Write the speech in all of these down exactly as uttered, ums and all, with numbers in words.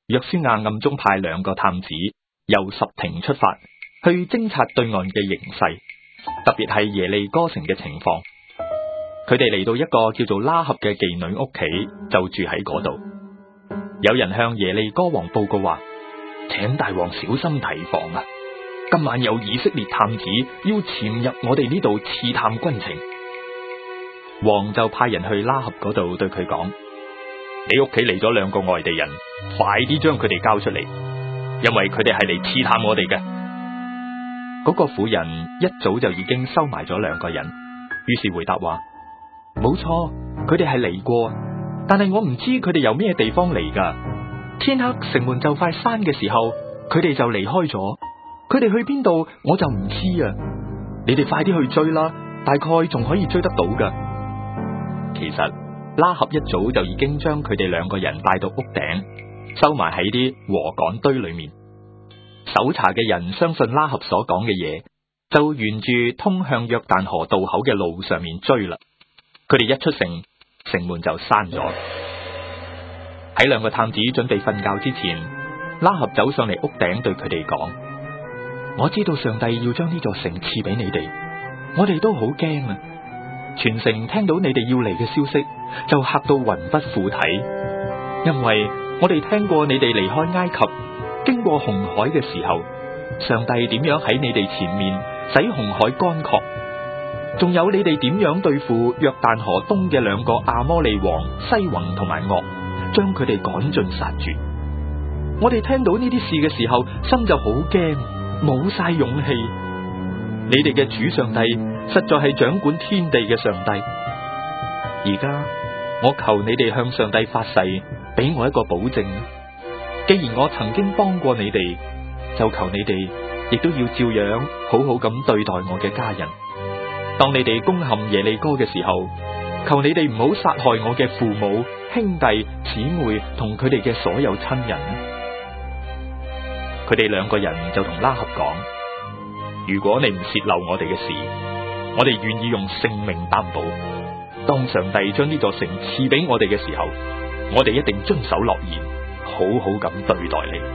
約書亞暗中派兩個探子由什亭出發，去偵察對岸嘅形勢，特別係耶利哥城嘅情況。佢哋嚟到一個叫做拉合嘅妓女屋企，就住喺嗰度。有人向耶利哥王報告話，請大王小心提防啊！今晚有以色列探子要潛入我哋呢度刺探軍情。王就派人去拉合嗰度對佢講，你屋企嚟咗兩個外地人，快啲將佢哋交出嚟，因為佢哋係嚟刺探我哋嘅。嗰個婦人一早就已經收埋咗兩個人，於是回答話，冇錯，佢哋係嚟過，但係我唔知佢哋由咩地方嚟噶。天黑城門就快閂嘅時候，佢哋就離開咗。佢哋去邊度我就唔知啊！你哋快啲去追啦，大概仲可以追得到噶。其實拉合一早就已經將佢哋兩個人帶到屋頂，收埋喺啲禾稈堆裏面。搜查嘅人相信拉合所講嘅嘢，就沿住通向約旦河渡口嘅路上面追啦。佢哋一出城，城門就閂咗。喺兩個探子準備瞓覺之前，拉合走上嚟屋頂對佢哋講，我知道上帝要將呢座城賜俾你哋，我哋都好驚啊！全城聽到你哋要嚟嘅消息，就嚇到魂不附體，因為我哋聽過你哋離開埃及，經過紅海嘅時候，上帝點樣喺你哋前面使紅海乾涸，仲有你哋點樣對付約旦河東嘅兩個亞摩利王西宏同埋噩，將佢哋趕盡殺絕。我哋聽到呢啲事嘅時候，心就好驚，冇晒勇氣。你哋嘅主上帝實在係掌管天地嘅上帝。而家我求你哋向上帝發誓，俾我一個保證。既然我曾經幫過你哋，就求你哋亦都要照樣好好咁對待我嘅家人。當你哋攻陷耶利哥嘅時候，求你哋唔好殺害我嘅父母、兄弟、姊妹同佢哋嘅所有親人。佢哋兩個人就同拉合講，如果你唔泄漏我哋嘅事，我哋願意用性命擔保。當上帝將呢座城賜俾我哋嘅時候，我哋一定遵守諾言，好好咁對待你。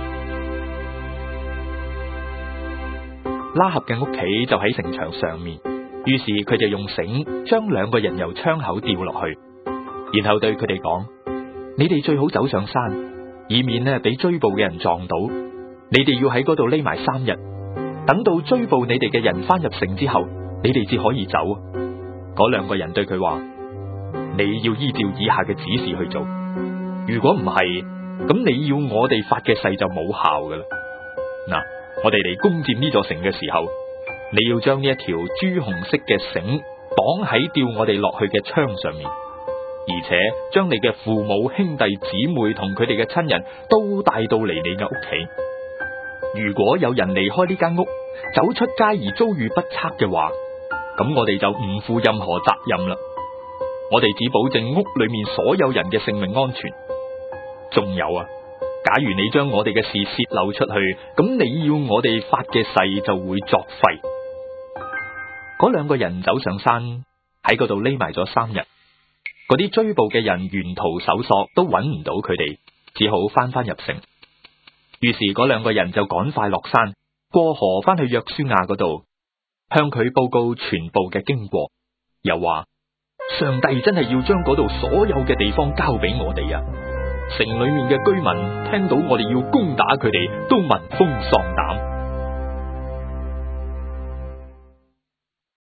拉合嘅屋企就喺城牆上面，於是佢就用繩將兩個人由窗口吊落去，然後對佢哋講，你哋最好走上山，以免呢俾追捕嘅人撞到。你哋要喺嗰度匿埋三日，等到追捕你哋嘅人翻入城之後，你哋至可以走。嗰兩個人對佢話，你要依照以下嘅指示去做，如果唔係，咁你要我哋發嘅誓就冇效噶啦。嗱，我哋嚟攻佔呢座城嘅時候，你要將呢一條朱紅色嘅繩綁喺吊我哋落去嘅窗上面，而且將你嘅父母、兄弟、姊妹同佢哋嘅親人都帶到嚟你嘅屋企。如果有人離開呢間屋，走出街而遭遇不測嘅話，咁我哋就唔負任何責任啦。我哋只保證屋裏面所有人嘅性命安全。仲有啊，假如你將我哋嘅事泄漏出去，咁你要我哋發嘅誓就會作廢。嗰兩個人走上山，喺嗰度匿埋咗三日。嗰啲追捕嘅人沿途搜索都揾唔到佢哋，只好翻返入城。於是嗰兩個人就趕快落山，過河翻去約書亞嗰度，向佢報告全部嘅經過，又話上帝真係要將嗰度所有嘅地方交俾我哋啊！城裏面嘅居民聽到我哋要攻打佢哋，都聞風喪膽。